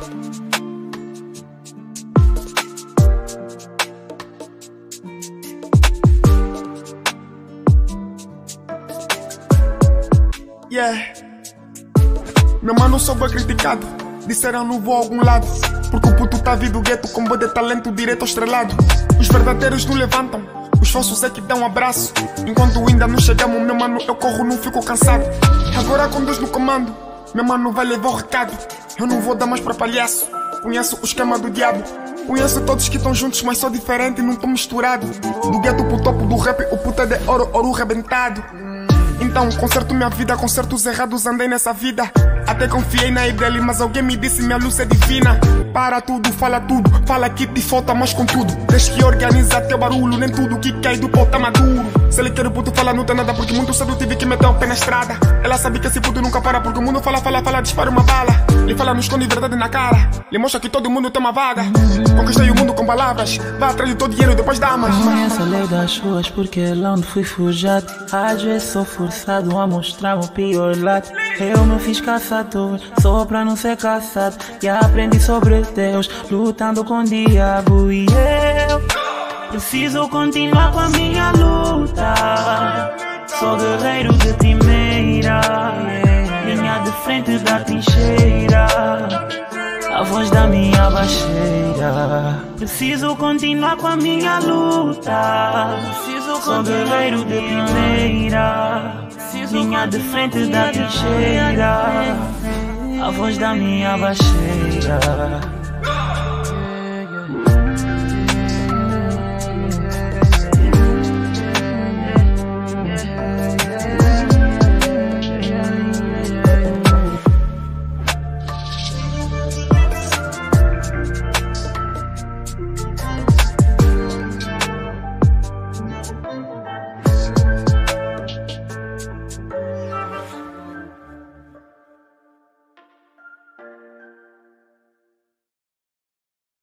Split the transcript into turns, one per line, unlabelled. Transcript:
Yeah. Meu mano só foi criticado. Disseram não vou a algum lado, porque o puto tá vindo do gueto com bom de talento direto ao estrelado. Os verdadeiros não levantam, os falsos é que dão um abraço. Enquanto ainda não chegamos, meu mano, eu corro, não fico cansado. Agora com Deus no comando, meu mano vai levar o recado. Eu não vou dar mais pra palhaço, conheço o esquema do diabo. Conheço todos que estão juntos, mas sou diferente, não tô misturado. Do gueto pro topo do rap, o puto é de ouro, ouro rebentado. Então, conserto minha vida, conserto os errados, andei nessa vida. Até confiei na dele, mas alguém me disse minha luz é divina. Para tudo, fala que te falta mais com tudo. Desde que organiza teu barulho, nem tudo que cai do pau tá maduro. Se ele quer o puto fala não tem nada, porque muito cedo tive que meter o pé na estrada. Ela sabe que esse puto nunca para, porque o mundo fala, dispara uma bala. Ele fala, não esconde verdade na cara. Ele mostra que todo mundo tem uma vaga. Conquistei o mundo com palavras, vai atrás de todo dinheiro, depois dá mais.
Conheço a lei das ruas, porque é lá onde fui forjado. Às vezes sou forçado a mostrar o pior lado. Eu me fiz caçador, só pra não ser caçado. E aprendi sobre Deus, lutando com o diabo. E eu preciso continuar com a minha luta. Sou guerreiro de primeira, linha de frente da trincheira, a voz da minha baixeira. Preciso continuar com a minha luta. Sou guerreiro de primeira, linha de frente da trincheira, a voz da minha baixeira.